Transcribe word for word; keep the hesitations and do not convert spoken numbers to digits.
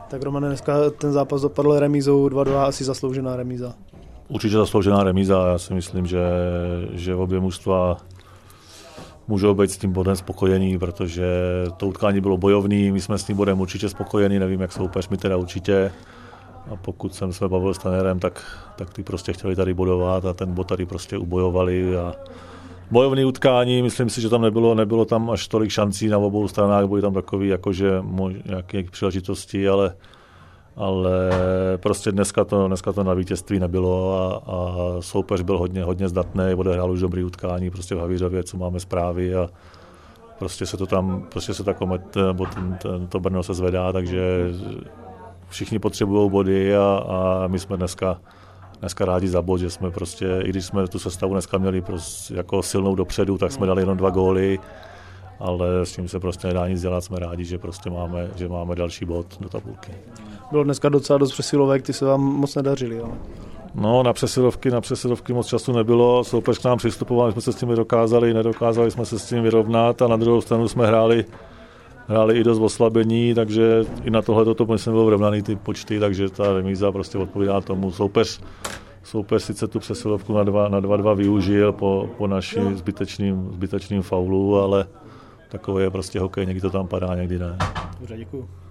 Tak Romane, dneska ten zápas dopadl remízou dva dva, asi zasloužená remíza. Určitě zasloužená remíza, já si myslím, že, že obě mužstva můžou být s tím bodem spokojení, protože to utkání bylo bojovný, my jsme s tím bodem určitě spokojení, nevím jak soupeř, my teda určitě. A pokud jsem se bavil s trenérem, tak, tak ty prostě chtěli tady bodovat a ten bod tady prostě ubojovali. A bojovný utkání, myslím si, že tam nebylo, nebylo tam až tolik šancí na obou stranách, byly tam takový jakože nějaké příležitosti, ale, ale prostě dneska to, dneska to na vítězství nebylo a, a soupeř byl hodně, hodně zdatný, odehrál už dobrý utkání prostě v Havířově, co máme zprávy a prostě se to tam, prostě se ta komet, ten, ten, to Brno se zvedá, takže všichni potřebují body a, a my jsme dneska, dneska rádi za bod, že jsme prostě, i když jsme tu sestavu dneska měli prostě jako silnou dopředu, tak jsme dali jenom dva góly, ale s tím se prostě nedá nic dělat, jsme rádi, že prostě máme, že máme další bod do tabulky. Bylo dneska docela dost přesilovek, ty se vám moc nedařily, ale... No, na přesilovky, na přesilovky moc času nebylo, soupeř k nám přistupoval, jsme se s tím dokázali, nedokázali jsme se s tím vyrovnat a na druhou stranu jsme hráli hráli i dost oslabení, takže i na tohle to myslím bylo vyrovnaný ty počty, takže ta remíza prostě odpovídá tomu. Soupeř, soupeř sice tu přesilovku na dva na dva, dva využil po, po naší zbytečným, zbytečným faulu, ale takové je prostě hokej, někdy to tam padá, někdy ne. Dobře, děkuju.